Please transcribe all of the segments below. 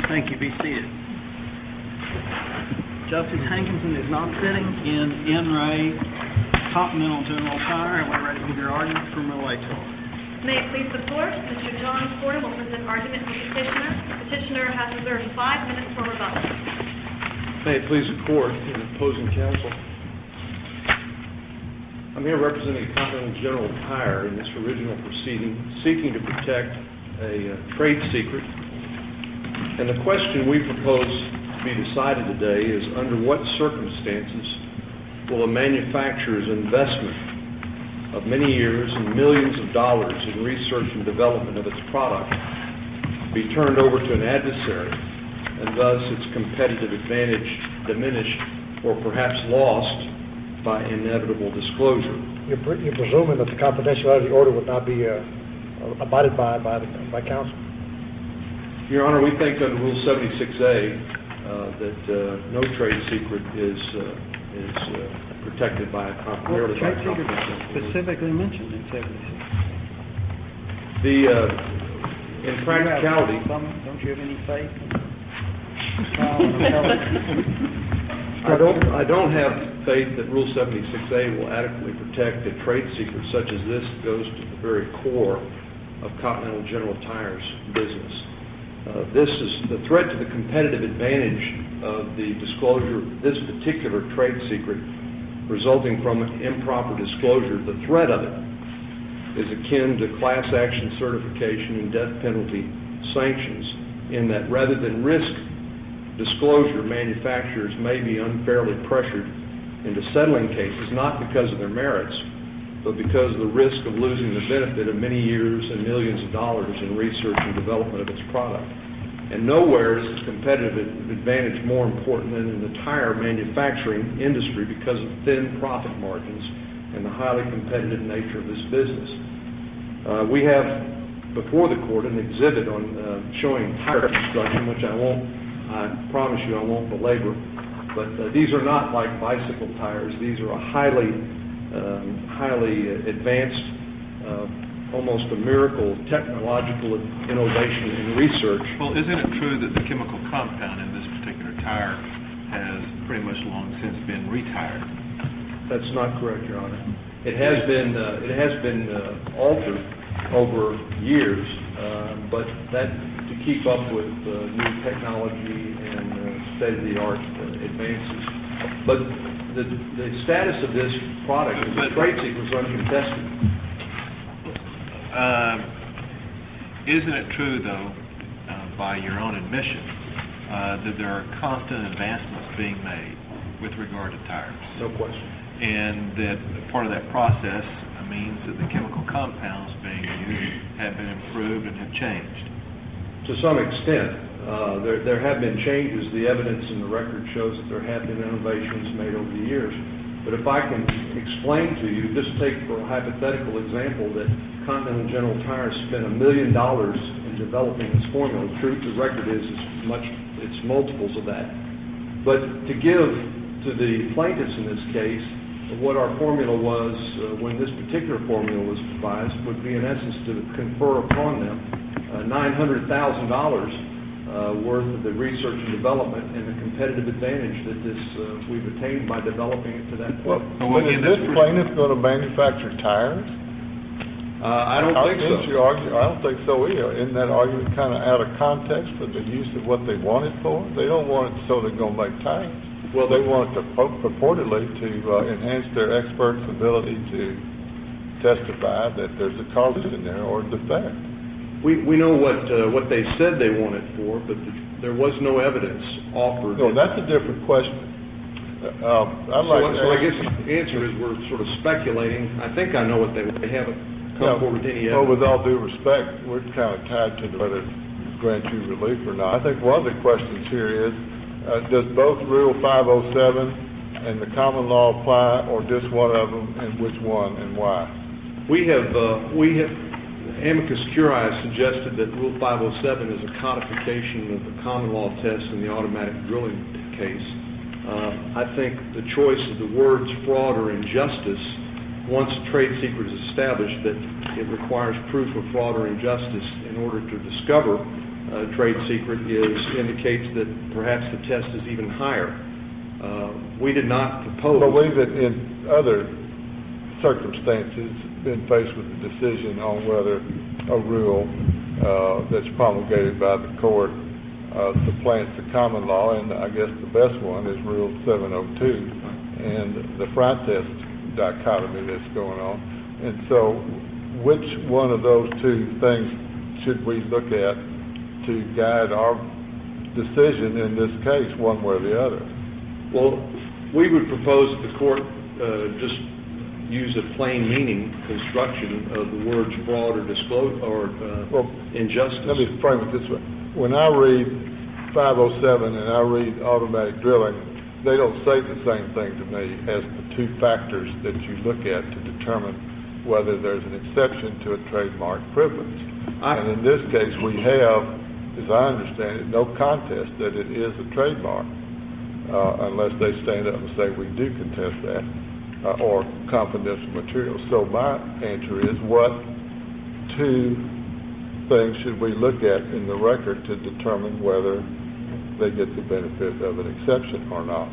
Thank you. Be seated. Justice Hankinson is not sitting in Ray Continental General Tire, and we're ready with your argument from Relator. May it please the court, Mr. John Porter will present argument for petitioner. Petitioner has reserved 5 minutes for rebuttal. May it please the court and opposing counsel. I'm here representing Continental General Tire in this original proceeding, seeking to protect a trade secret. And the question we propose to be decided today is, under what circumstances will a manufacturer's investment of many years and millions of dollars in research and development of its product be turned over to an adversary, and thus its competitive advantage diminished or perhaps lost by inevitable disclosure? You're presuming that the confidentiality order would not be abided by counsel? Your Honor, we think under Rule 76A that no trade secret is protected by a confidentiality. Trade secret specifically mentioned in 76. In practicality, don't you have any faith? I don't have faith that Rule 76A will adequately protect a trade secret such as this that goes to the very core of Continental General Tire's business. This is the threat to the competitive advantage of the disclosure of this particular trade secret resulting from an improper disclosure. The threat of it is akin to class action certification and death penalty sanctions, in that rather than risk disclosure, manufacturers may be unfairly pressured into settling cases, not because of their merits, but because of the risk of losing the benefit of many years and millions of dollars in research and development of its product. And nowhere is the competitive advantage more important than in the tire manufacturing industry because of thin profit margins and the highly competitive nature of this business. We have before the court an exhibit on showing tire construction, which I promise you I won't belabor, but these are not like bicycle tires. These are a highly advanced, almost a miracle technological innovation and research. Well, isn't it true that the chemical compound in this particular tire has pretty much long since been retired? That's not correct, Your Honor. It has been altered over years, but that to keep up with new technology and state-of-the-art advances. But the status of this product as a trade secret was uncontested. Isn't it true, though, by your own admission, that there are constant advancements being made with regard to tires? No question. And that part of that process means that the chemical compounds being used have been improved and have changed? To some extent. There have been changes. The evidence in the record shows that there have been innovations made over the years. But if I can explain to you, just take for a hypothetical example that Continental General Tire spent $1 million in developing this formula. The truth, the record is it's multiples of that. But to give to the plaintiffs in this case what our formula was when this particular formula was devised would be in essence to confer upon them $900,000 worth of the research and development and the competitive advantage that we've attained by developing it to that point. Well, is this plaintiff going to manufacture tires? I don't think so. I don't think so either. Isn't that argument kind of out of context for the use of what they want it for? They don't want it so they're going to make tires. Well, they want it to purportedly to enhance their experts' ability to testify that there's a cause in there or a defect. We know what they said they want it for, but there was no evidence offered. No, that's a different question. So I guess the answer is we're sort of speculating. I think I know what they haven't come forward with any evidence. Well, with all due respect, we're kind of tied to whether to grant you relief or not. I think one of the questions here is, does both Rule 507 and the common law apply, or just one of them, and which one and why? We have amicus curiae suggested that Rule 507 is a codification of the common law test in the automatic drilling case. I think the choice of the words fraud or injustice, once a trade secret is established, that it requires proof of fraud or injustice in order to discover trade secret indicates that perhaps the test is even higher. We did not propose... But we've, in other circumstances, been faced with a decision on whether a rule that's promulgated by the court supplants the common law, and I guess the best one is Rule 702 and the fry test dichotomy that's going on. And so which one of those two things should we look at to guide our decision in this case, one way or the other? Well, we would propose that the court just use a plain meaning construction of the words fraud or disclosure or injustice. Let me frame it this way. When I read 507 and I read automatic drilling, they don't say the same thing to me as the two factors that you look at to determine whether there's an exception to a trademark privilege. And in this case, we have, as I understand it, no contest that it is a trademark, unless they stand up and say we do contest that, or confidential material. So my answer is, what two things should we look at in the record to determine whether they get the benefit of an exception or not?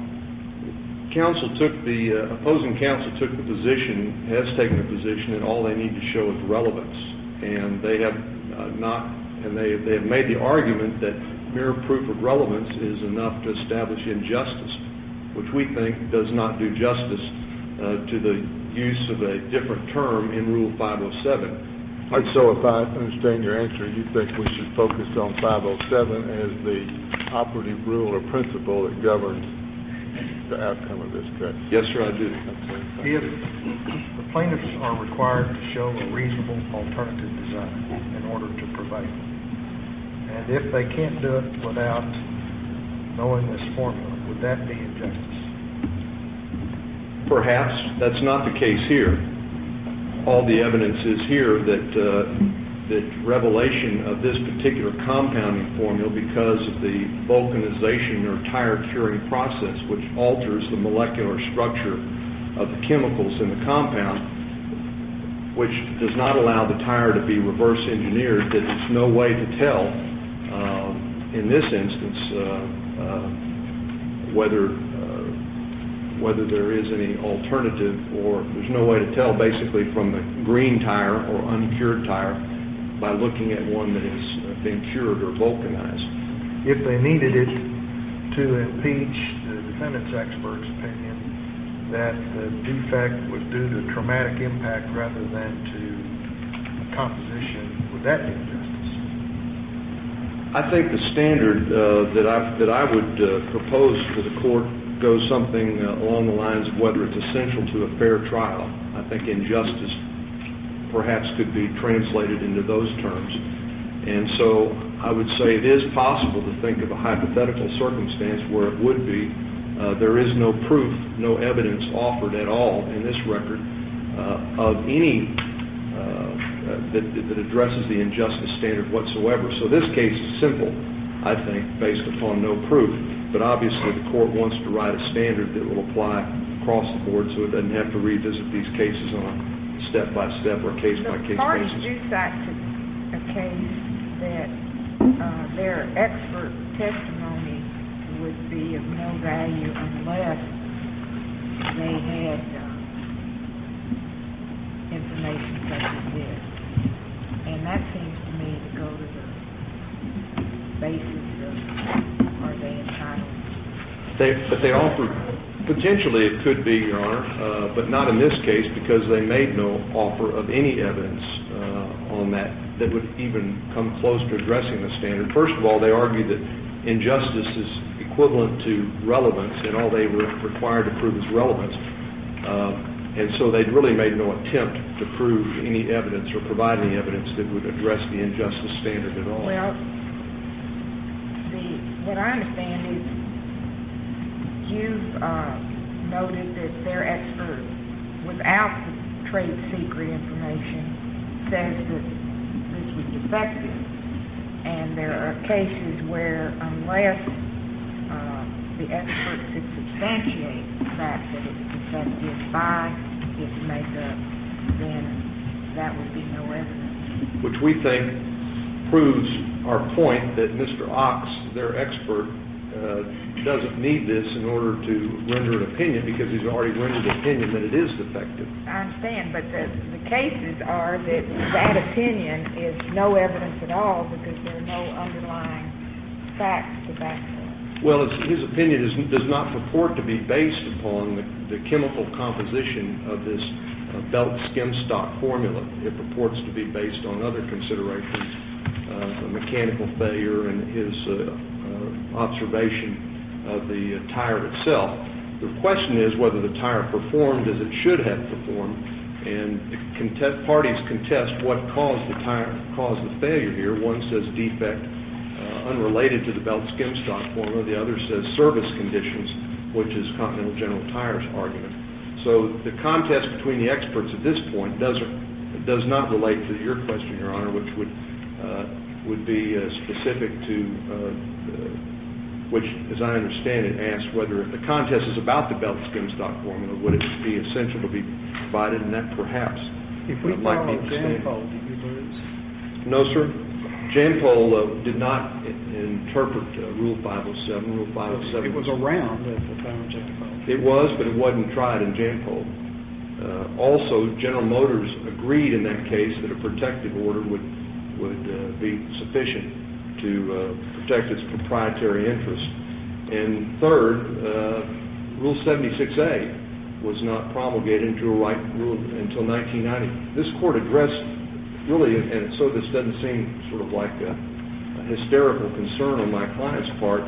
Opposing counsel took the position, has taken the position that all they need to show is relevance, and they have they have made the argument that mere proof of relevance is enough to establish injustice, which we think does not do justice to the use of a different term in Rule 507. And so if I understand your answer, you think we should focus on 507 as the operative rule or principle that governs the outcome of this case? Yes, sir, I do. If the plaintiffs are required to show a reasonable alternative design in order to prevail, and if they can't do it without knowing this formula, would that be injustice? Perhaps. That's not the case here. All the evidence is here that revelation of this particular compounding formula, because of the vulcanization or tire curing process, which alters the molecular structure of the chemicals in the compound, which does not allow the tire to be reverse engineered, that there's no way to tell in this instance whether there is any alternative, or there's no way to tell basically from the green tire or uncured tire by looking at one that has been cured or vulcanized. If they needed it to impeach the defendant's expert's opinion that the defect was due to traumatic impact rather than to composition, would that be injustice? I think the standard that I would propose to the court goes something along the lines of whether it's essential to a fair trial. I think injustice perhaps could be translated into those terms. And so I would say it is possible to think of a hypothetical circumstance where it would be there is no proof, no evidence offered at all in this record of any that addresses the injustice standard whatsoever. So this case is simple, I think, based upon no proof. But obviously the court wants to write a standard that will apply across the board so it doesn't have to revisit these cases on a step-by-step or case-by-case basis. The parties do cite a case that their expert testimony would be of no value unless they had information such as this. And that seems to me to go to the basis of, are they entitled? But they offered, potentially it could be, Your Honor, but not in this case, because they made no offer of any evidence on that would even come close to addressing the standard. First of all, they argued that injustice is equivalent to relevance, and all they were required to prove is relevance. And so they'd really made no attempt to prove any evidence or provide any evidence that would address the injustice standard at all. Well, what I understand is you've noted that their expert, without the trade secret information, says that this was defective. And there are cases where unless the expert could substantiate the fact that it's defective by its makeup, then that would be no evidence. Which we think proves our point that Mr. Ox, their expert, doesn't need this in order to render an opinion because he's already rendered an opinion that it is defective. I understand, but the cases are that opinion is no evidence at all because there are no underlying facts to back it up. Well, his opinion does not purport to be based upon the chemical composition of this belt skim stock formula. It purports to be based on other considerations, mechanical failure and his observation of the tire itself. The question is whether the tire performed as it should have performed, and the parties contest what caused the failure here. One says defect unrelated to the belt skim stock formula. The other says service conditions, which is Continental General Tire's argument. So the contest between the experts at this point does not relate to your question, Your Honor, which would be specific to which, as I understand it, asks whether if the contest is about the belt skim stock formula, would it be essential to be provided, and that perhaps If we might be follow Janpol, do you lose? No, sir. Janpol did not interpret Rule 507. Rule 507. It was around at the time of Janpol. It was, but it wasn't tried in Janpol. Also, General Motors agreed in that case that a protective order would be sufficient to protect its proprietary interest. And third, Rule 76A was not promulgated until 1990. This court addressed really, and so this doesn't seem sort of like a hysterical concern on my client's part,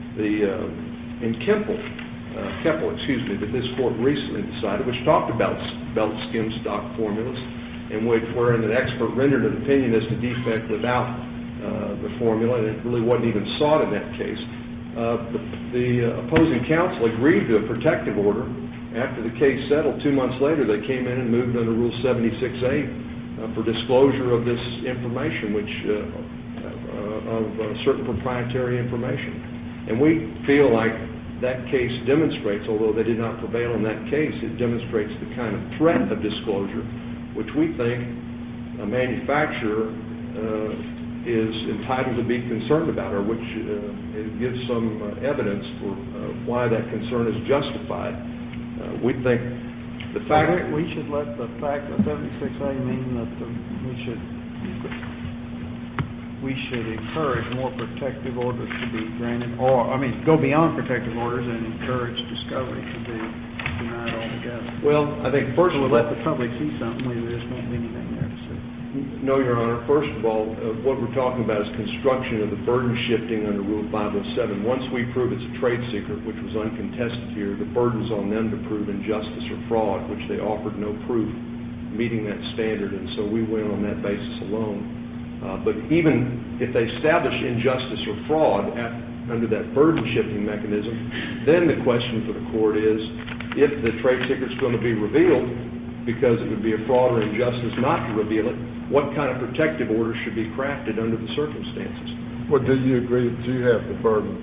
in Keppel, that this court recently decided, which talked about belt skim stock formulas, and wherein an expert rendered an opinion as to defect without the formula, and it really wasn't even sought in that case. The opposing counsel agreed to a protective order. After the case settled, 2 months later, they came in and moved under Rule 76A for disclosure of this information, which of certain proprietary information. And we feel like that case demonstrates, although they did not prevail in that case, it demonstrates the kind of threat of disclosure, which we think a manufacturer is entitled to be concerned about, or which it gives some evidence for why that concern is justified. We think the fact we should let the fact of 76A mean that we should encourage more protective orders to be granted, or go beyond protective orders and encourage discovery to be denied altogether. Well, I think first of all, let the public see something, maybe there just won't be anything there to see. No, Your Honor. First of all, what we're talking about is construction of the burden shifting under Rule 507. Once we prove it's a trade secret, which was uncontested here, the burden's on them to prove injustice or fraud, which they offered no proof meeting that standard, and so we went on that basis alone. But even if they establish injustice or fraud under that burden shifting mechanism, then the question for the court is, if the trade secret's going to be revealed, because it would be a fraud or injustice not to reveal it, what kind of protective order should be crafted under the circumstances? Well, do you agree that you have the burden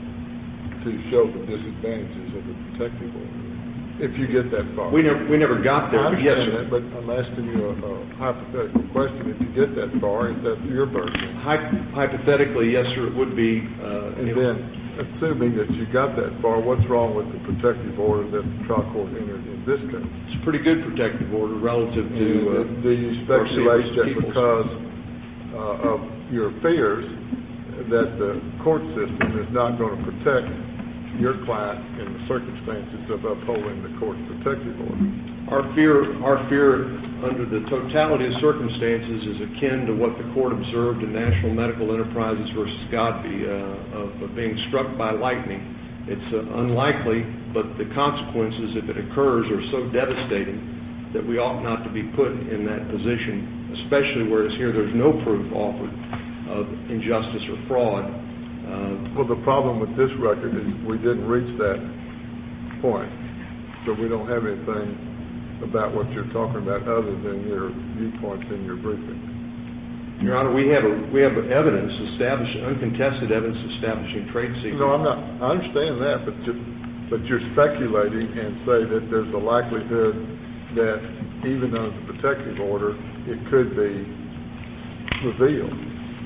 to show the disadvantages of the protective order, if you get that far? We never got there. I understand yes, sir. that, but I'm asking you a hypothetical question. If you get that far, is that your burden? Hypothetically, yes, sir, it would be. And then, assuming that you got that far, what's wrong with the protective order that the trial court entered in this case? It's a pretty good protective order relative to... do you speculate that because of your fears that the court system is not going to protect your client in the circumstances of upholding the court's protective order? Our fear under the totality of circumstances is akin to what the court observed in National Medical Enterprises versus Godby of being struck by lightning. It's unlikely, but the consequences, if it occurs, are so devastating that we ought not to be put in that position, especially whereas here there's no proof offered of injustice or fraud. Well, the problem with this record is we didn't reach that point, so we don't have anything about what you're talking about other than your viewpoints in your briefing. Your Honor, we have evidence uncontested evidence establishing trade secrets. No, I understand that, but you're speculating and say that there's a likelihood that even under the protective order, it could be revealed.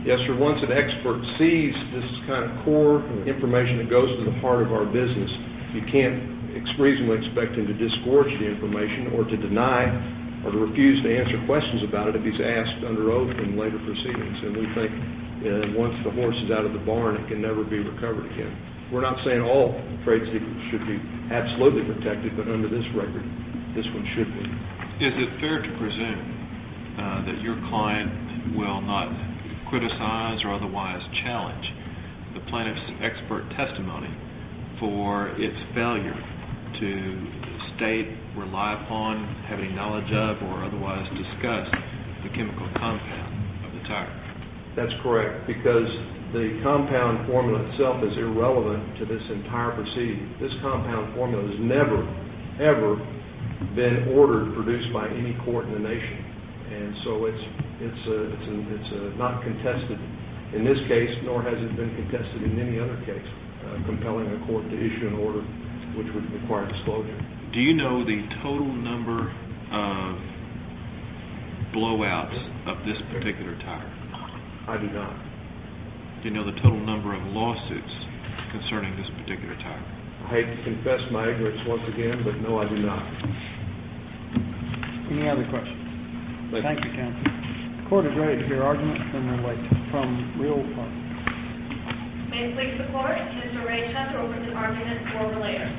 Yes, sir. Once an expert sees this kind of core information that goes to the heart of our business, you can't reasonably expect him to disgorge the information or to deny or to refuse to answer questions about it if he's asked under oath in later proceedings. And we think once the horse is out of the barn, it can never be recovered again. We're not saying all trade secrets should be absolutely protected, but under this record, this one should be. Is it fair to presume that your client will not criticize or otherwise challenge the plaintiff's expert testimony for its failure to state, rely upon, have any knowledge of, or otherwise discuss the chemical compound of the tire? That's correct, because the compound formula itself is irrelevant to this entire proceeding. This compound formula has never, ever been ordered, produced by any court in the nation. And so it's not contested in this case, nor has it been contested in any other case, compelling a court to issue an order which would require disclosure. Do you know the total number of blowouts of this particular tire? I do not. Do you know the total number of lawsuits concerning this particular tire? I hate to confess my ignorance once again, but no, I do not. Any other questions? Thank you, counsel. The court is ready to hear argument from real party. May it please the court, Mr. Ray Chester will present argument for relator.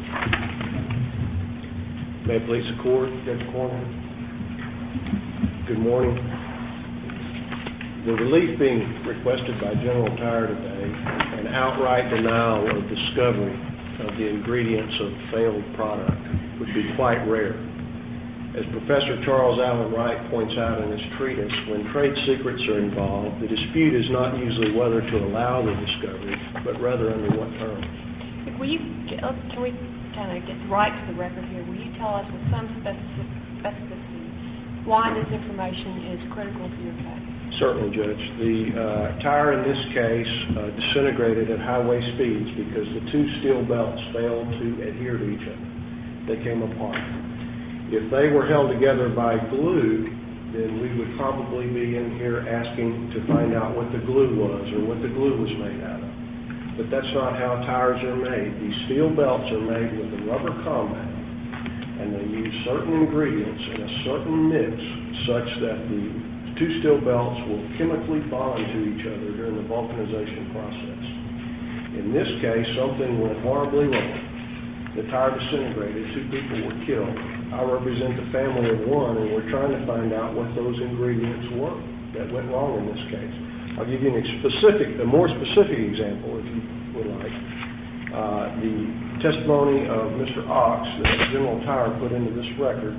May it please the court, Judge Corman. Good morning. The relief being requested by General Tire today, an outright denial of discovery of the ingredients of failed product, would be quite rare. As Professor Charles Allen Wright points out in his treatise, when trade secrets are involved, the dispute is not usually whether to allow the discovery, but rather under what terms. Can we kind of get right to the record here? Will you tell us with some specificity why this information is critical to your case? Certainly, Judge. The tire in this case disintegrated at highway speeds because the two steel belts failed to adhere to each other. They came apart. If they were held together by glue, then we would probably be in here asking to find out what the glue was or what the glue was made out of. But that's not how tires are made. These steel belts are made with a rubber compound, and they use certain ingredients in a certain mix such that the two steel belts will chemically bond to each other during the vulcanization process. In this case, something went horribly wrong. The tire disintegrated, 2 people were killed. I represent the family of one, and we're trying to find out what those ingredients were that went wrong in this case. I'll give you a more specific example, if you would like. The testimony of Mr. Ox that General Tire put into this record,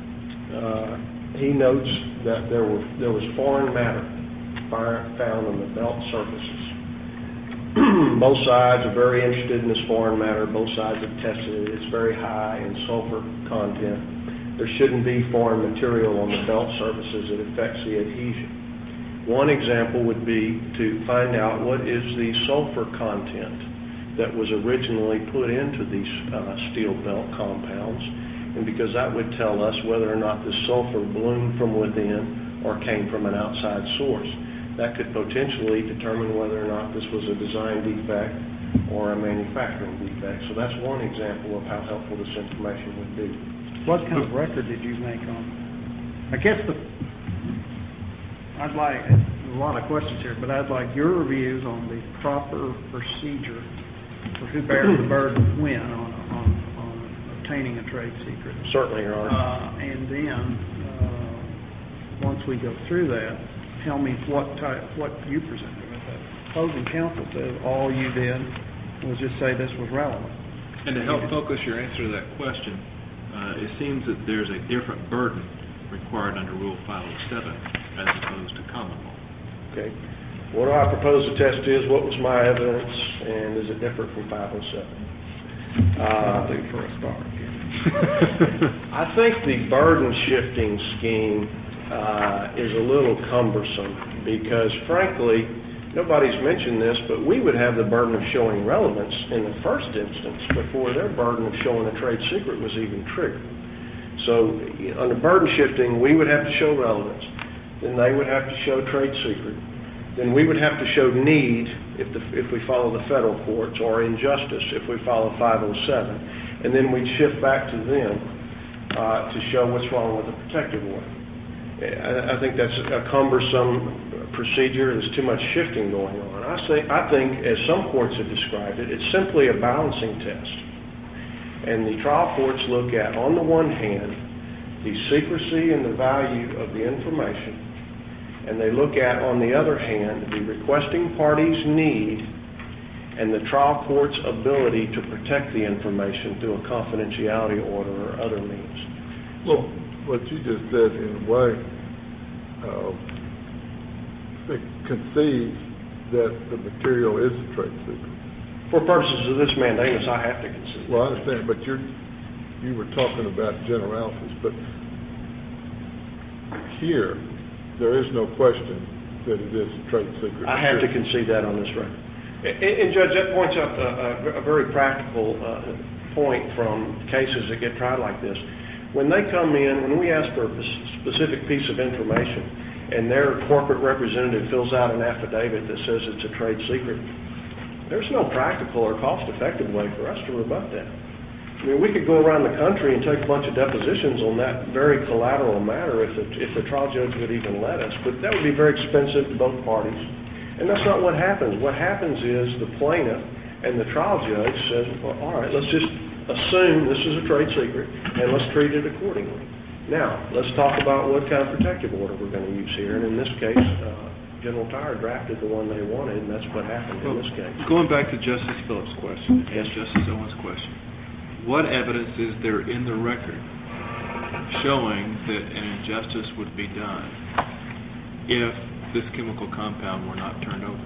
he notes that there was foreign matter found on the belt surfaces. Both sides are very interested in this foreign matter. Both sides have tested it. It's very high in sulfur content. There shouldn't be foreign material on the belt surfaces that affects the adhesion. One example would be to find out what is the sulfur content that was originally put into these steel belt compounds, and because that would tell us whether or not the sulfur bloomed from within or came from an outside source. That could potentially determine whether or not this was a design defect or a manufacturing defect. So that's one example of how helpful this information would be. What kind of record did you make on it? I guess I'd like a lot of questions here, but I'd like your reviews on the proper procedure for who bears the burden when on obtaining a trade secret. Certainly, Your Honor. And then, once we go through that, tell me what you presented with that. Opposing counsel says all you did was just say this was relevant. And to help focus your answer to that question, it seems that there's a different burden required under Rule 507 as opposed to common law. Okay. What I propose the test is, what was my evidence, and is it different from 507? I'll do for a start. I think the burden shifting scheme is a little cumbersome because, frankly, nobody's mentioned this, but we would have the burden of showing relevance in the first instance before their burden of showing a trade secret was even triggered. So under burden shifting, we would have to show relevance. Then they would have to show trade secret. then we would have to show need if we follow the federal courts, or injustice if we follow 507, and then we'd shift back to them to show what's wrong with the protective order. I think that's a cumbersome procedure. There's too much shifting going on. I think, as some courts have described it, it's simply a balancing test. And the trial courts look at, on the one hand, the secrecy and the value of the information, and they look at, on the other hand, the requesting party's need and the trial court's ability to protect the information through a confidentiality order or other means. Well, what you just said, in a way, it concedes that the material is a trade secret. For purposes of this mandamus, I have to concede. Well, I understand, but you were talking about generalities, but here, there is no question that it is a trade secret. I have to concede that on this record. And Judge, that points up a very practical point from cases that get tried like this. When they come in, when we ask for a specific piece of information, and their corporate representative fills out an affidavit that says it's a trade secret, there's no practical or cost-effective way for us to rebut that. I mean, we could go around the country and take a bunch of depositions on that very collateral matter if the trial judge would even let us, but that would be very expensive to both parties. And that's not what happens. What happens is the plaintiff and the trial judge says, well, all right, let's just assume this is a trade secret, and let's treat it accordingly. Now, let's talk about what kind of protective order we're going to use here. And in this case, General Tire drafted the one they wanted, and that's what happened in this case. Going back to Justice Phillips' question, Yes. Justice Owens' question, what evidence is there in the record showing that an injustice would be done if this chemical compound were not turned over?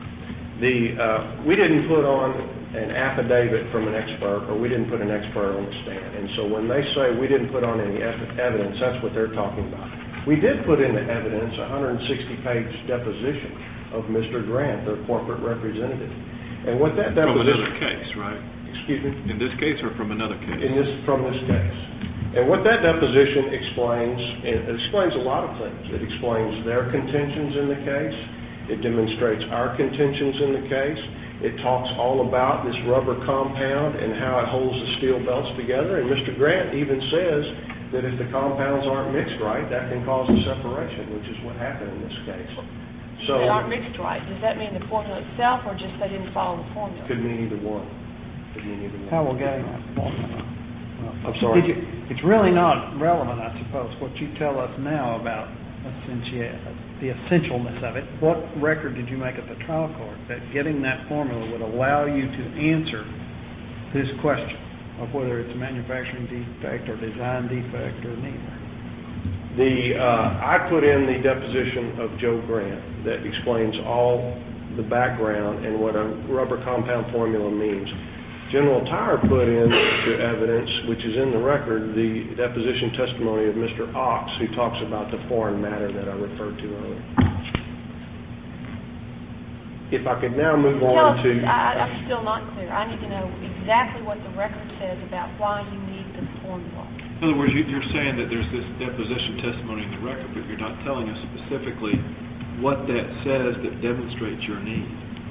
We didn't put on an affidavit from an expert, or we didn't put an expert on the stand. And so when they say we didn't put on any evidence, that's what they're talking about. We did put into evidence a 160-page deposition of Mr. Grant, their corporate representative. And what that deposition... From another case, right? Excuse me? In this case or from another case? From this case. And what that deposition explains, it explains a lot of things. It explains their contentions in the case. It demonstrates our contentions in the case. It talks all about this rubber compound and how it holds the steel belts together. And Mr. Grant even says that if the compounds aren't mixed right, that can cause a separation, which is what happened in this case. So they aren't mixed right. Does that mean the formula itself, or just they didn't follow the formula? Could mean either one. Could mean either one. How we're getting that formula. I'm sorry? It's really not relevant, I suppose, what you tell us now about the essentialness of it. What record did you make at the trial court that getting that formula would allow you to answer this question of whether it's a manufacturing defect or design defect or neither? I put in the deposition of Joe Grant that explains all the background and what a rubber compound formula means. General Tire put into evidence, which is in the record, the deposition testimony of Mr. Ox, who talks about the foreign matter that I referred to earlier. If I could now move on to... I'm still not clear. I need to know exactly what the record says about why you need the formula. In other words, you're saying that there's this deposition testimony in the record, but you're not telling us specifically what that says that demonstrates your need.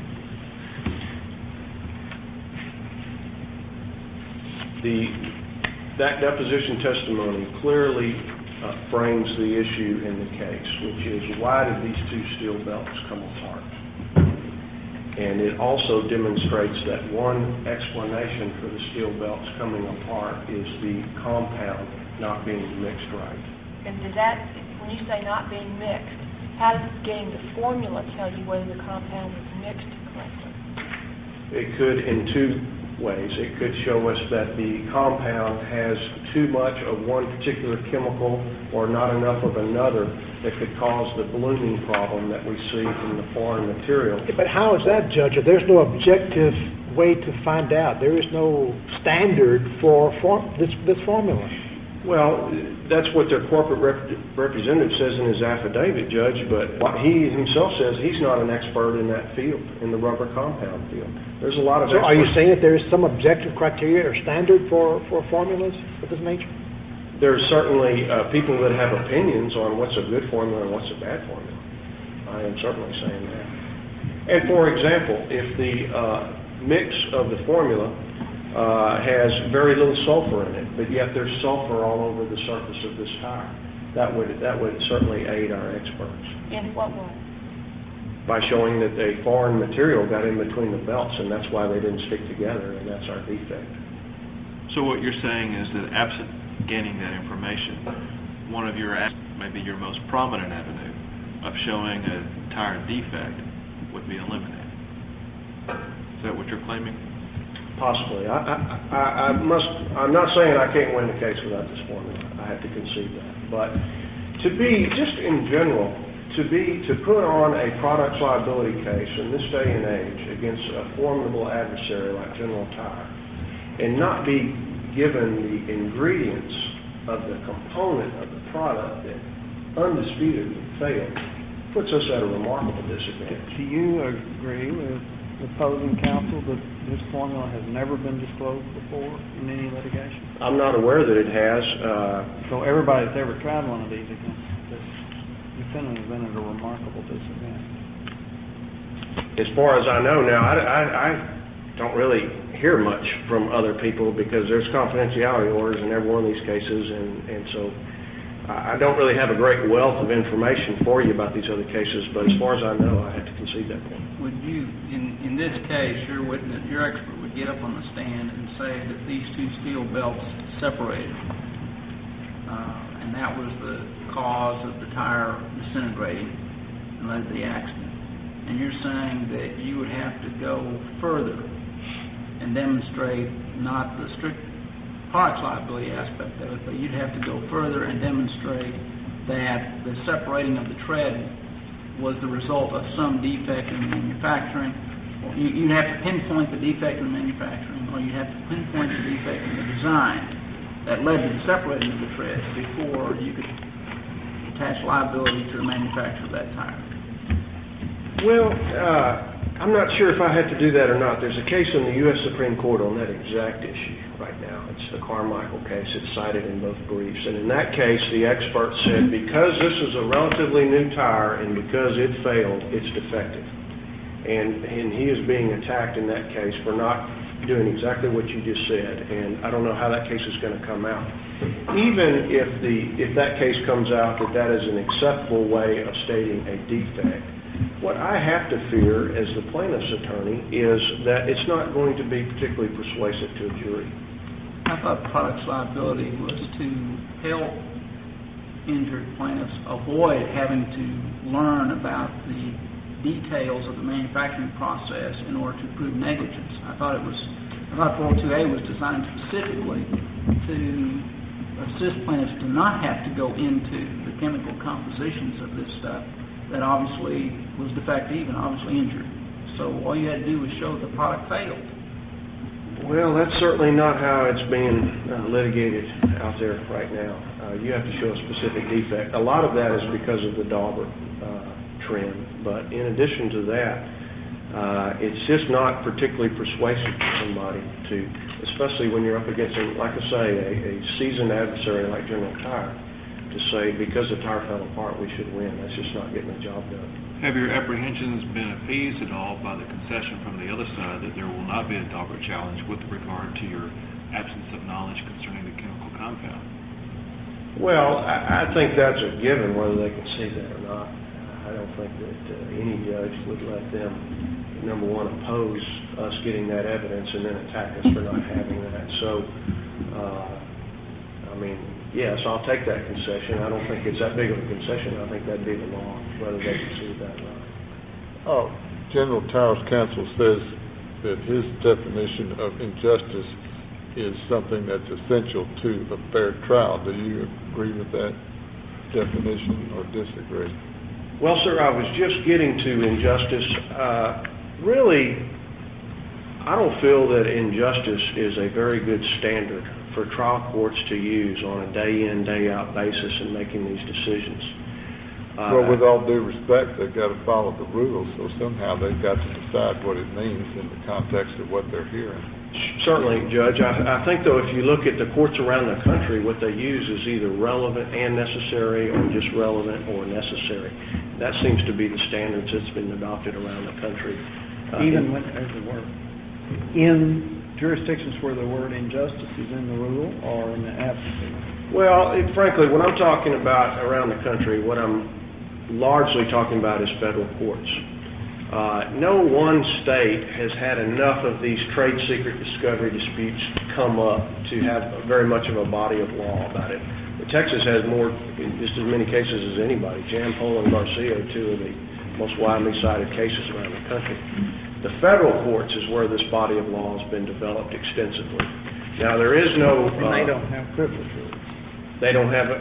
That deposition testimony clearly frames the issue in the case, which is why did these two steel belts come apart? And it also demonstrates that one explanation for the steel belts coming apart is the compound not being mixed right. And does that, when you say not being mixed, how does getting the formula tell you whether the compound is mixed correctly? It could in two ways. It could show us that the compound has too much of one particular chemical or not enough of another that could cause the blooming problem that we see from the foreign material. But how is that, Judge? If there's no objective way to find out, there is no standard for this formula. Well, that's what their corporate representative says in his affidavit, Judge, but what he himself says, he's not an expert in that field, in the rubber compound field. There's a lot of So are you saying that there is some objective criteria or standard for formulas of this nature? There's certainly people that have opinions on what's a good formula and what's a bad formula. I am certainly saying that. And for example, if the mix of the formula has very little sulfur in it, but yet there's sulfur all over the surface of this tire, that would certainly aid our experts. In what way? By showing that a foreign material got in between the belts, and that's why they didn't stick together, and that's our defect. So what you're saying is that absent gaining that information, one of your, maybe your most prominent avenue of showing a tire defect would be eliminated. Is that what you're claiming? Possibly. I'm not saying I can't win the case without this formula. I have to concede that. But to be, just in general, to put on a products liability case in this day and age against a formidable adversary like General Tire and not be given the ingredients of the component of the product that undisputedly failed puts us at a remarkable disadvantage. Do you agree with the opposing counsel that this formula has never been disclosed before in any litigation? I'm not aware that it has. So everybody that's ever tried one of these against this defendant has been at a remarkable disadvantage. As far as I know now, I don't really hear much from other people because there's confidentiality orders in every one of these cases, and so I don't really have a great wealth of information for you about these other cases, but as far as I know, I have to concede that point. Would you, in this case, your expert would get up on the stand and say that these two steel belts separated, and that was the cause of the tire disintegrating and led to the accident? And you're saying that you would have to go further and demonstrate not the strict products liability aspect of it, but you'd have to go further and demonstrate that the separating of the tread was the result of some defect in the manufacturing. Or you'd have to pinpoint the defect in the manufacturing, or you'd have to pinpoint the defect in the design that led to the separating of the tread before you could attach liability to the manufacturer of that tire. Well, I'm not sure if I had to do that or not. There's a case in the U.S. Supreme Court on that exact issue right now. It's the Carmichael case. It's cited in both briefs. And in that case, the expert said because this is a relatively new tire and because it failed, it's defective. And he is being attacked in that case for not doing exactly what you just said. And I don't know how that case is going to come out. Even if that case comes out that that is an acceptable way of stating a defect, what I have to fear as the plaintiff's attorney is that it's not going to be particularly persuasive to a jury. I thought products liability was to help injured plaintiffs avoid having to learn about the details of the manufacturing process in order to prove negligence. I thought 402A was designed specifically to assist plaintiffs to not have to go into the chemical compositions of this stuff that obviously was defective and obviously injured. So all you had to do was show the product failed. Well, that's certainly not how it's being litigated out there right now. You have to show a specific defect. A lot of that is because of the Dauber trend. But in addition to that, it's just not particularly persuasive to somebody to, especially when you're up against, like I say, a seasoned adversary like General Tire, to say because the tire fell apart we should win. That's just not getting the job done. Have your apprehensions been appeased at all by the concession from the other side that there will not be a Dauber challenge with regard to your absence of knowledge concerning the chemical compound? Well, I think that's a given whether they can see that or not. I don't think that any judge would let them, number one, oppose us getting that evidence and then attack us for not having that. So, I mean, yes, I'll take that concession. I don't think it's that big of a concession. I think that'd be the law, whether they can see that or not. Oh, General Tire's counsel says that his definition of injustice is something that's essential to a fair trial. Do you agree with that definition or disagree? Well, sir, I was just getting to injustice. Really, I don't feel that injustice is a very good standard for trial courts to use on a day-in, day-out basis in making these decisions. Well, with all due respect, they've got to follow the rules, so somehow they've got to decide what it means in the context of what they're hearing. Certainly, Judge. I think, though, if you look at the courts around the country, what they use is either relevant and necessary or just relevant or necessary. That seems to be the standards that's been adopted around the country. Even when there's a word. In jurisdictions where the word injustice is in the rule or in the advocacy? Well, frankly, when I'm talking about around the country, what I'm largely talking about is federal courts. No one state has had enough of these trade secret discovery disputes come up to have very much of a body of law about it. Texas has more, just as many cases as anybody. Jan Polo and Garcia, two of the most widely cited cases around the country. The federal courts is where this body of law has been developed extensively. Now, there is no... And they don't have privilege rules. They don't have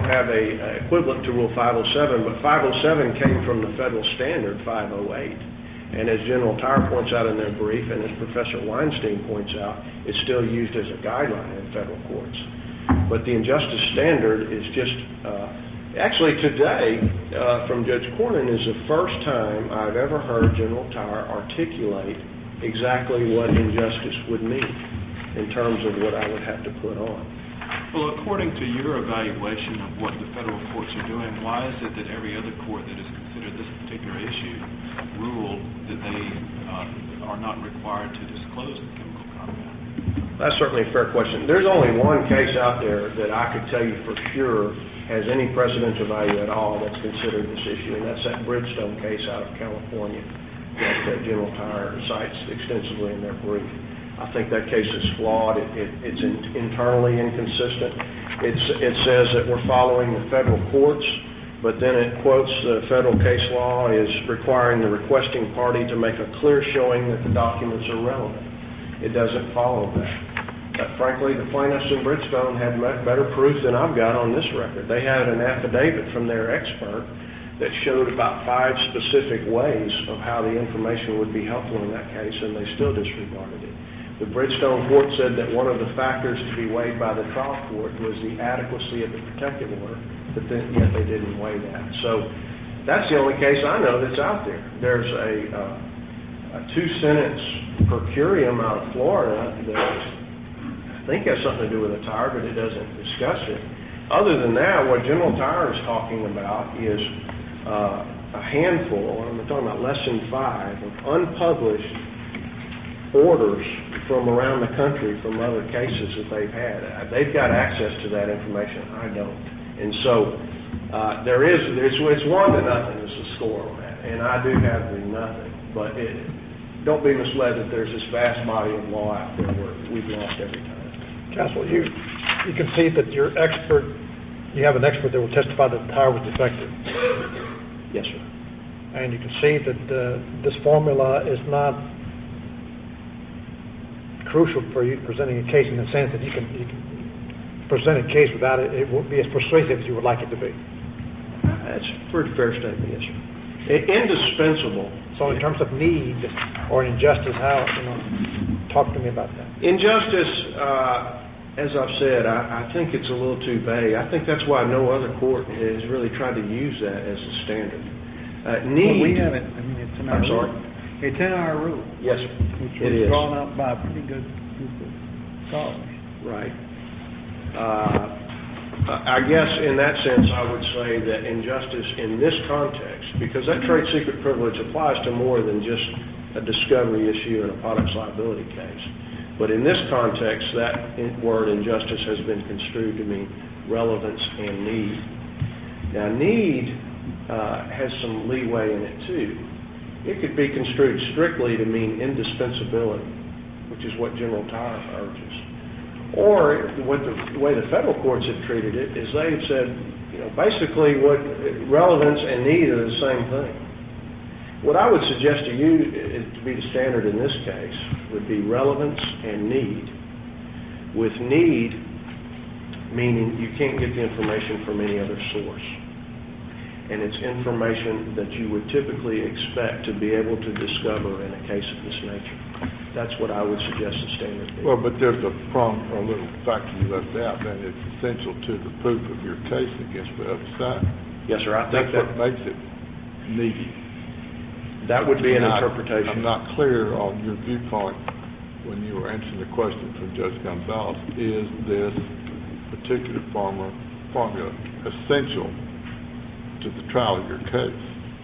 a equivalent to Rule 507, but 507 came from the federal standard 508. And as General Tire points out in their brief, and as Professor Weinstein points out, it's still used as a guideline in federal courts. But the injustice standard is just, actually today, from Judge Cornyn, is the first time I've ever heard General Tire articulate exactly what injustice would mean in terms of what I would have to put on. Well, according to your evaluation of what the federal courts are doing, why is it that every other court that has considered this particular issue ruled that they are not required to disclose the chemical compound? That's certainly a fair question. There's only one case out there that I could tell you for sure has any precedential value at all that's considered this issue, and that's that Bridgestone case out of California that General Tire cites extensively in their brief. I think that case is flawed. It's internally inconsistent. It says that we're following the federal courts, but then it quotes the federal case law is requiring the requesting party to make a clear showing that the documents are relevant. It doesn't follow that. But frankly, the plaintiffs in Bridgestone had better proof than I've got on this record. They had an affidavit from their expert that showed about 5 specific ways of how the information would be helpful in that case, and they still disregarded it. The Bridgestone court said that one of the factors to be weighed by the trial court was the adequacy of the protective order, but yet they didn't weigh that. So that's the only case I know that's out there. There's a 2-sentence per curiam out of Florida that I think has something to do with a tire, but it doesn't discuss it. Other than that, what General Tire is talking about is a handful, I'm talking about less than 5, of unpublished orders from around the country from other cases that they've had. They've got access to that information. I don't. And so it's 1-0 is the score on that. And I do have the nothing. But don't be misled that there's this vast body of law out there where we've lost every time. Counsel, you can see that you have an expert that will testify that the tire was defective. Yes, sir. And you can see that this formula is not crucial for you presenting a case in the sense that you can present a case without it. It won't be as persuasive as you would like it to be. That's a pretty fair statement, yes, sir. Indispensable. So in terms of need or injustice, talk to me about that. Injustice, as I've said, I think it's a little too vague. I think that's why no other court has really tried to use that as a standard. Need. Well, we have it. I mean, it's in our I'm sorry? rule. It's in our rule. Yes, sir. Which It was is. drawn up by a pretty good group of scholars. Right. I guess in that sense I would say that injustice in this context, because that trade secret privilege applies to more than just a discovery issue in a products liability case. But in this context, that word injustice has been construed to mean relevance and need. Now, need has some leeway in it too. It could be construed strictly to mean indispensability, which is what General Tire urges. Or the way the federal courts have treated it is they've said, basically what relevance and need are the same thing. What I would suggest to you to be the standard in this case would be relevance and need. With need, meaning you can't get the information from any other source. And it's information that you would typically expect to be able to discover in a case of this nature. That's what I would suggest the standard be. Well, but there's a little factor you left out, that it's essential to the proof of your case against the other side. Yes, sir. I think That's what makes it needy. that would be an I'm interpretation. not clear on your viewpoint when you were answering the question from Judge Gonzalez. Is this particular formula essential to the trial of your case?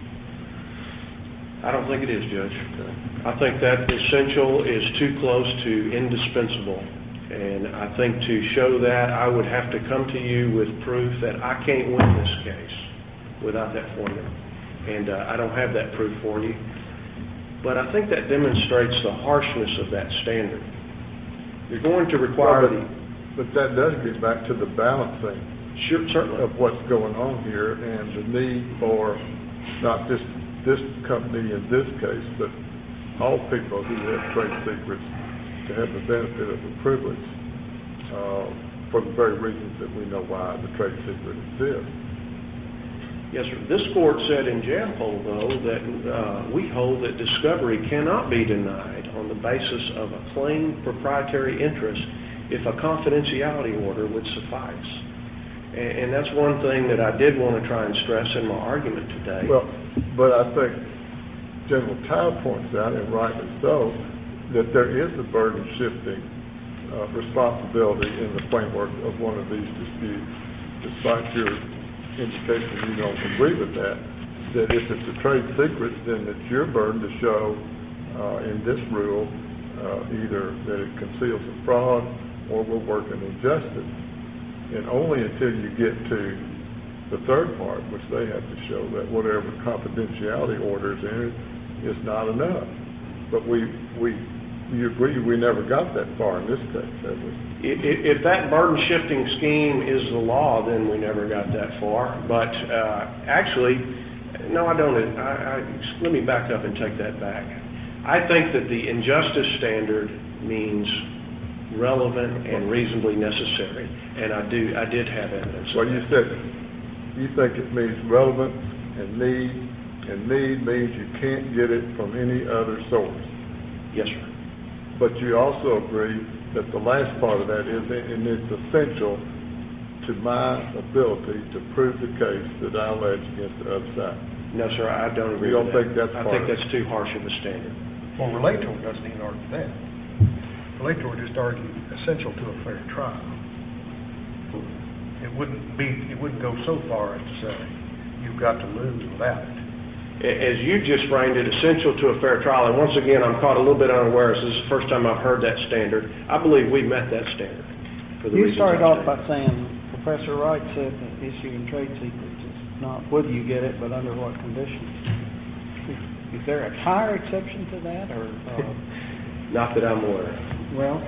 I don't think it is, Judge. Okay. I think that essential is too close to indispensable. And I think to show that, I would have to come to you with proof that I can't win this case without that formula. And I don't have that proof for you. But I think that demonstrates the harshness of that standard. You're going to require But that does get back to the balancing certainly of what's going on here and the need for not just this company in this case, but all people who have trade secrets to have the benefit of the privilege for the very reasons that we know why the trade secret exists. Yes, sir. This court said in Jampol, though, that we hold that discovery cannot be denied on the basis of a claimed proprietary interest if a confidentiality order would suffice. And that's one thing that I did want to try and stress in my argument today. Well, but I think General Tile points out, and rightly so, that there is a burden-shifting responsibility in the framework of one of these disputes, despite your indication you don't agree with that if it's a trade secret, then it's your burden to show in this rule either that it conceals a fraud or will work an injustice. And only until you get to the third part, which they have to show that whatever confidentiality order is in it is not enough. But you agree we never got that far in this case, have we? If that burden-shifting scheme is the law, then we never got that far. But actually, no, I don't. Let me back up and take that back. I think that the injustice standard means relevant and reasonably necessary, and I did have evidence. Well, you said you think it means relevant and need means you can't get it from any other source. Yes, sir. But you also agree that the last part of that is, and it's essential to my ability to prove the case that I allege against the other side. No, sir, I don't agree You don't with that. think that's I part think of it? that's too harsh of a standard. Well, Relator doesn't even argue that. Relator just argued essential to a fair trial. It wouldn't go so far as to say you've got to lose without it. As you just framed it, essential to a fair trial, and once again, I'm caught a little bit unaware, so this is the first time I've heard that standard. I believe we met that standard. For the You started off I by saying Professor Wright said that issuing trade secrets is not whether you get it, but under what conditions. Is there a higher exception to that, or? Not that I'm aware of. Well,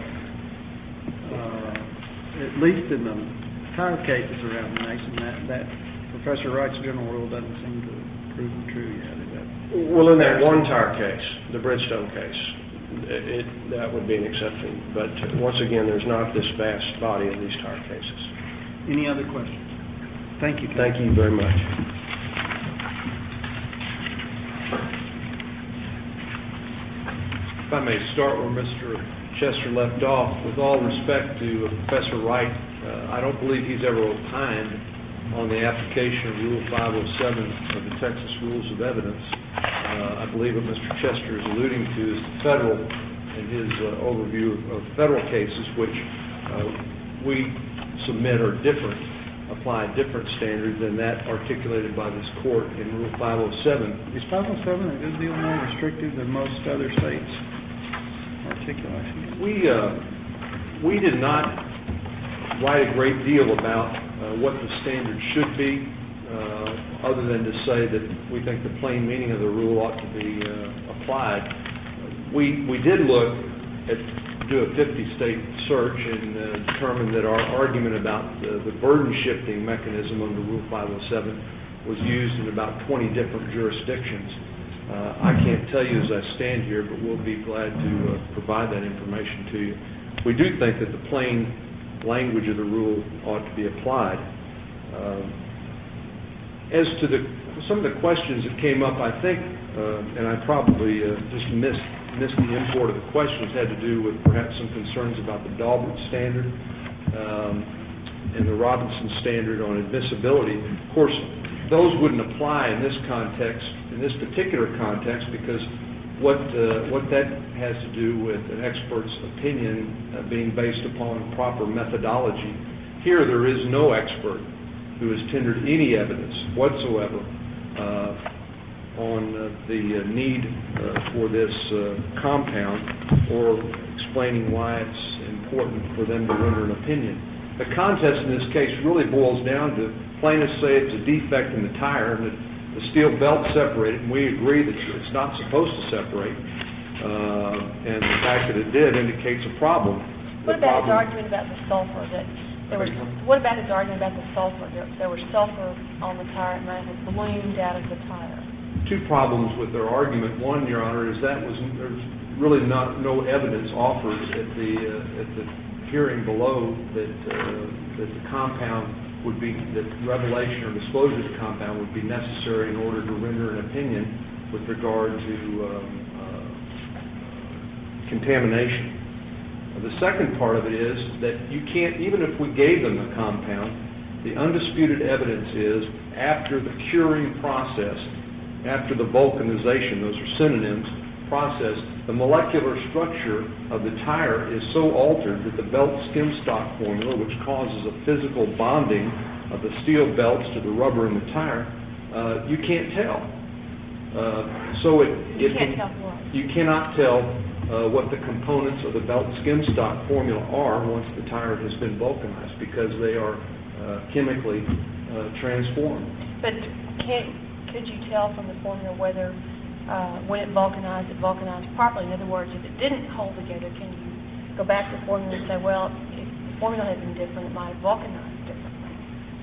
at least in the tire cases around the nation, that Professor Wright's general rule doesn't seem to have proven true yet. Is that? Well, in that one tire case, the Bridgestone case, that would be an exception. But once again, there's not this vast body of these tire cases. Any other questions? Thank you. Thank you very much. If I may start where Mr. Chester left off, with all respect to Professor Wright, I don't believe he's ever opined on the application of Rule 507 of the Texas Rules of Evidence. I believe what Mr. Chester is alluding to is the federal, in his overview of federal cases, which we submit are different, apply a different standard than that articulated by this court in Rule 507. Is 507 a good deal more restrictive than most other states' articulations? We did not write a great deal about what the standard should be, other than to say that we think the plain meaning of the rule ought to be applied. We did do a 50-state search and determined that our argument about the burden-shifting mechanism under Rule 507 was used in about 20 different jurisdictions. I can't tell you as I stand here, but we'll be glad to provide that information to you. We do think that the plain language of the rule ought to be applied. As to some of the questions that came up, I think, and I probably just missed the import of the questions, had to do with perhaps some concerns about the Daubert standard and the Robinson standard on admissibility. Of course, those wouldn't apply in this context, in this particular context, because what that has to do with an expert's opinion being based upon proper methodology. Here, there is no expert who has tendered any evidence whatsoever on the need for this compound, or explaining why it's important for them to render an opinion. The contest in this case really boils down to plaintiffs say it's a defect in the tire and that the steel belt separated, and we agree that it's not supposed to separate, and the fact that it did indicates a problem. What about his argument about the sulfur? What about his argument about the sulfur? There was sulfur on the tire and that had ballooned out of the tire. Two problems with their argument. One, Your Honor, is there's really no evidence offered at the hearing below that the compound would be, that revelation or disclosure of the compound would be necessary in order to render an opinion with regard to contamination. The second part of it is that you can't, even if we gave them the compound, the undisputed evidence is after the curing process, after the vulcanization, those are synonyms, process, the molecular structure of the tire is so altered that the belt skim stock formula, which causes a physical bonding of the steel belts to the rubber in the tire, you can't tell. You cannot tell what the components of the belt skim stock formula are once the tire has been vulcanized, because they are chemically transformed. But could you tell from the formula whether when it vulcanized properly? In other words, if it didn't hold together, can you go back to the formula and say, well, if the formula had been different, it might have vulcanized differently?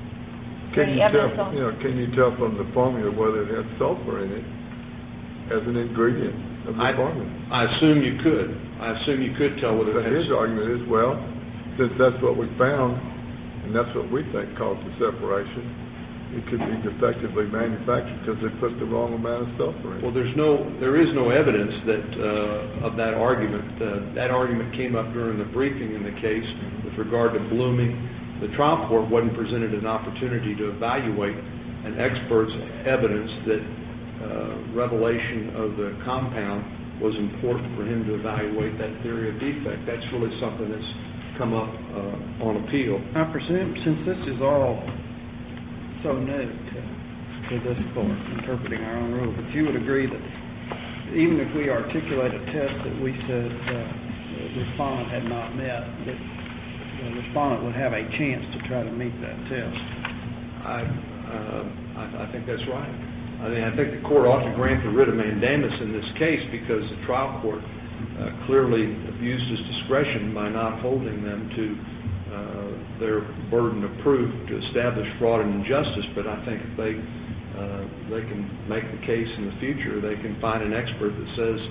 Can you tell from the formula whether it had sulfur in it as an ingredient of the formula? I assume you could. I assume you could tell whether it had. His argument is, well, since that's what we found, and that's what we think caused the separation, it could be defectively manufactured because they put the wrong amount of sulfur in. Well, there is no evidence that of that argument. That argument came up during the briefing in the case with regard to blooming. The trial court wasn't presented an opportunity to evaluate an expert's evidence that revelation of the compound was important for him to evaluate that theory of defect. That's really something that's come up on appeal. I presume, since this is all so new to this court, interpreting our own rule, but you would agree that even if we articulate a test that we said the respondent had not met, that the respondent would have a chance to try to meet that test? I think that's right. I think the court ought to grant the writ of mandamus in this case because the trial court clearly abused its discretion by not holding them to their burden of proof to establish fraud and injustice. But I think if they can make the case in the future, they can find an expert that says,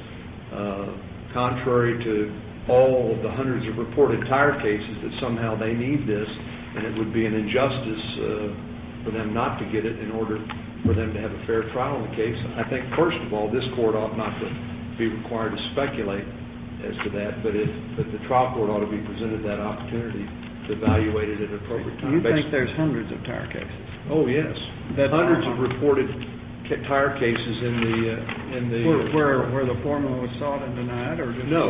contrary to all of the hundreds of reported tire cases, that somehow they need this, and it would be an injustice for them not to get it in order for them to have a fair trial in the case. I think, first of all, this court ought not to be required to speculate as to that, but the trial court ought to be presented that opportunity to evaluate it at an appropriate time. You think there's hundreds of tire cases? Oh, yes. Hundreds of reported tire cases in the where the formula was sought and denied, or just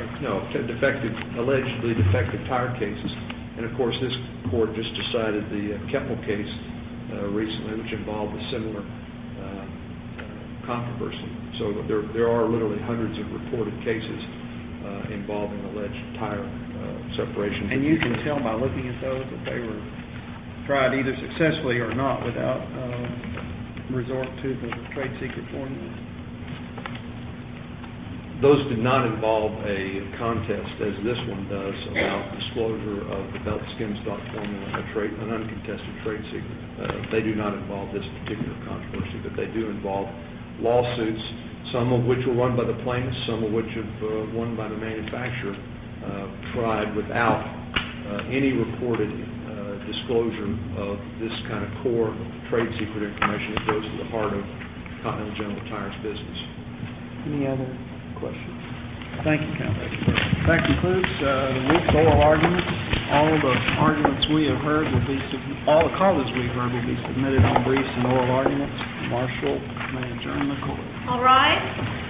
allegedly defective tire cases. And of course, this court just decided the Keppel case recently, which involved a similar controversy. So there are literally hundreds of reported cases involving alleged tire separation. And you can tell by looking at those that they were tried either successfully or not without resort to the trade secret formula. Those did not involve a contest, as this one does, about disclosure of the belt skim stock formula, an uncontested trade secret. They do not involve this particular controversy, but they do involve lawsuits, some of which were won by the plaintiffs, some of which have won by the manufacturer, tried without any reported disclosure of this kind of core trade secret information that goes to the heart of Continental General Tire's business. Any other questions? Thank you, counsel. That concludes the week's oral arguments. All the arguments we have heard will be, all the causes we've heard will be submitted on briefs and oral arguments. Marshal may adjourn the court. All rise.